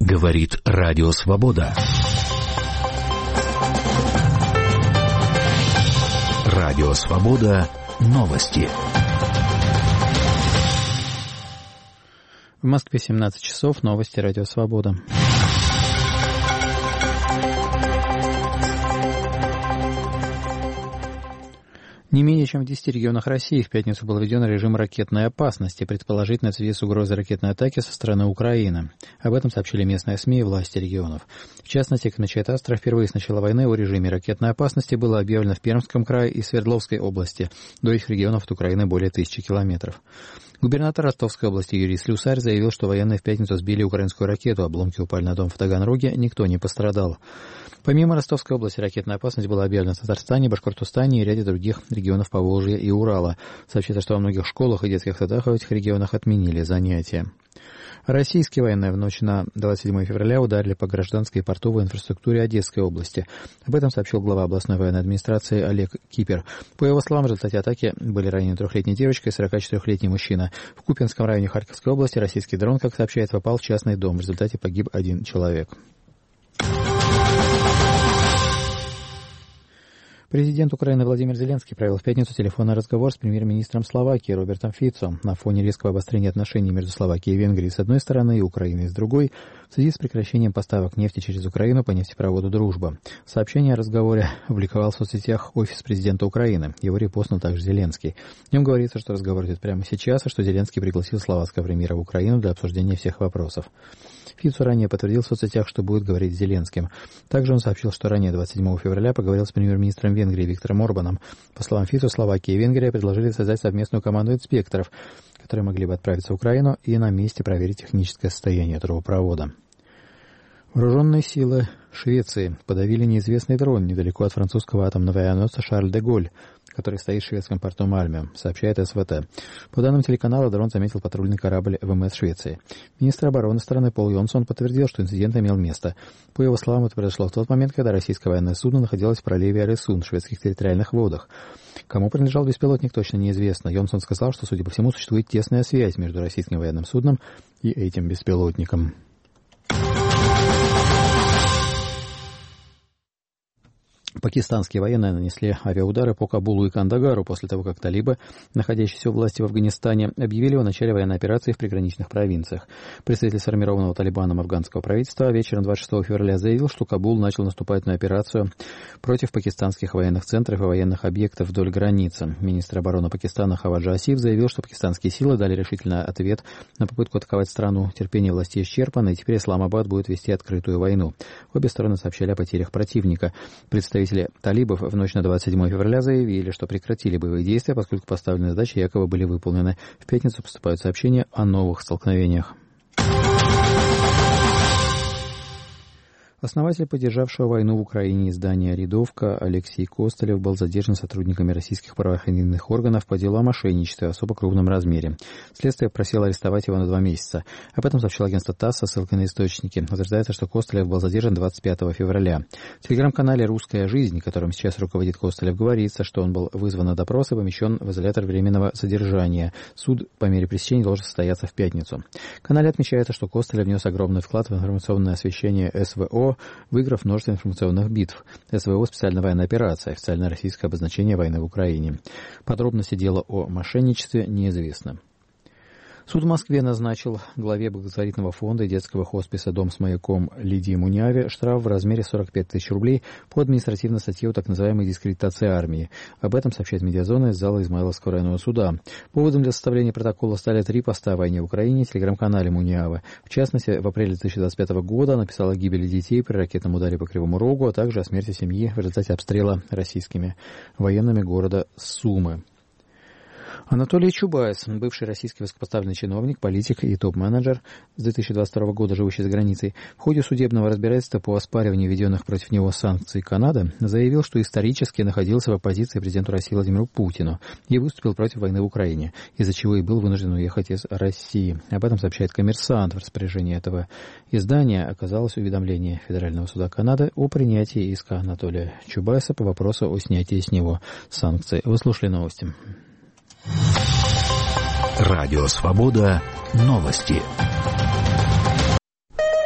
Говорит Радио Свобода. Радио Свобода. Новости. В Москве 17 часов. Новости Радио Свобода. Не менее чем в 10 регионах России в пятницу был введен режим ракетной опасности, предположительно в связи с угрозой ракетной атаки со стороны Украины. Об этом сообщили местные СМИ и власти регионов. В частности, как начает Астра, впервые с начала войны о режиме ракетной опасности было объявлено в Пермском крае и Свердловской области. До этих регионов от Украины более 1000 километров. Губернатор Ростовской области Юрий Слюсарь заявил, что военные в пятницу сбили украинскую ракету, обломки упали на дом в Таганроге, никто не пострадал. Помимо Ростовской области, ракетная опасность была объявлена в Татарстане, Башкортостане и ряде других регионов Поволжья и Урала. Сообщается, что во многих школах и детских садах в этих регионах отменили занятия. Российские военные в ночь на 27 февраля ударили по гражданской и портовой инфраструктуре Одесской области. Об этом сообщил глава областной военной администрации Олег Кипер. По его словам, в результате атаки были ранены 3-летняя девочка и 44-летний мужчина. В Купянском районе Харьковской области российский дрон, как сообщает, попал в частный дом. В результате погиб 1 человек. Президент Украины Владимир Зеленский провел в пятницу телефонный разговор с премьер-министром Словакии Робертом Фицо на фоне резкого обострения отношений между Словакией и Венгрией с одной стороны и Украиной с другой в связи с прекращением поставок нефти через Украину по нефтепроводу «Дружба». Сообщение о разговоре опубликовал в соцсетях офис президента Украины. Его репостнул также Зеленский. В нем говорится, что разговор идет прямо сейчас, и что Зеленский пригласил словацкого премьера в Украину для обсуждения всех вопросов. Фицо ранее подтвердил в соцсетях, что будет говорить с Зеленским. Также он сообщил, что ранее 27 февраля поговорил с премьер-министром Венгрии Виктором Орбаном. По словам Фицо, Словакия и Венгрия предложили создать совместную команду инспекторов, которые могли бы отправиться в Украину и на месте проверить техническое состояние трубопровода. Вооруженные силы Швеции подавили неизвестный дрон недалеко от французского атомного авианосца «Шарль де Голль», который стоит в шведском порту Мальме, сообщает СВТ. По данным телеканала, дрон заметил патрульный корабль ВМС Швеции. Министр обороны страны Пол Йонсон подтвердил, что инцидент имел место. По его словам, это произошло в тот момент, когда российское военное судно находилось в проливе Аресун в шведских территориальных водах. Кому принадлежал беспилотник, точно неизвестно. Йонсон сказал, что, судя по всему, существует тесная связь между российским военным судном и этим беспилотником. Пакистанские военные нанесли авиаудары по Кабулу и Кандагару после того, как талибы, находящиеся у власти в Афганистане, объявили о начале военной операции в приграничных провинциях. Представитель сформированного талибаном афганского правительства вечером 26 февраля заявил, что Кабул начал наступательную операцию против пакистанских военных центров и военных объектов вдоль границы. Министр обороны Пакистана Хаваджа Асиф заявил, что пакистанские силы дали решительный ответ на попытку атаковать страну. Терпение властей исчерпано, и теперь Исламабад будет вести открытую войну. Обе стороны сообщали о потерях противника. Представители талибов в ночь на 27 февраля заявили, что прекратили боевые действия, поскольку поставленные задачи якобы были выполнены. В пятницу поступают сообщения о новых столкновениях. Основатель поддержавшего войну в Украине издания «Рядовка» Алексей Костылев был задержан сотрудниками российских правоохранительных органов по делу о мошенничестве в особо крупном размере. Следствие просило арестовать его на 2 месяца. Об этом сообщил агентство ТАСС со ссылкой на источники. Утверждается, что Костылев был задержан 25 февраля. В телеграм-канале «Русская жизнь», которым сейчас руководит Костылев, говорится, что он был вызван на допрос и помещен в изолятор временного содержания. Суд по мере пресечения должен состояться в пятницу. В канале отмечается, что Костылев внес огромный вклад в информационное освещение СВО, выиграв множество информационных битв. СВО – специальная военная операция, официальное российское обозначение войны в Украине. Подробности дела о мошенничестве неизвестны. Суд в Москве назначил главе благотворительного фонда и детского хосписа «Дом с маяком» Лидии Муняве штраф в размере 45 тысяч рублей по административной статье о так называемой дискредитации армии. Об этом сообщает «Медиазона» из зала Измайловского районного суда. Поводом для составления протокола стали 3 поста о войне в Украине в телеграм-канале Мунявы. В частности, в апреле 2025 года она написала о гибели детей при ракетном ударе по Кривому Рогу, а также о смерти семьи в результате обстрела российскими военными города Сумы. Анатолий Чубайс, бывший российский высокопоставленный чиновник, политик и топ-менеджер с 2022 года, живущий за границей, в ходе судебного разбирательства по оспариванию введенных против него санкций Канады, заявил, что исторически находился в оппозиции президенту России Владимиру Путину и выступил против войны в Украине, из-за чего и был вынужден уехать из России. Об этом сообщает «Коммерсант». В распоряжении этого издания оказалось уведомление Федерального суда Канады о принятии иска Анатолия Чубайса по вопросу о снятии с него санкций. Вы слушали новости. Радио «Свобода». Новости.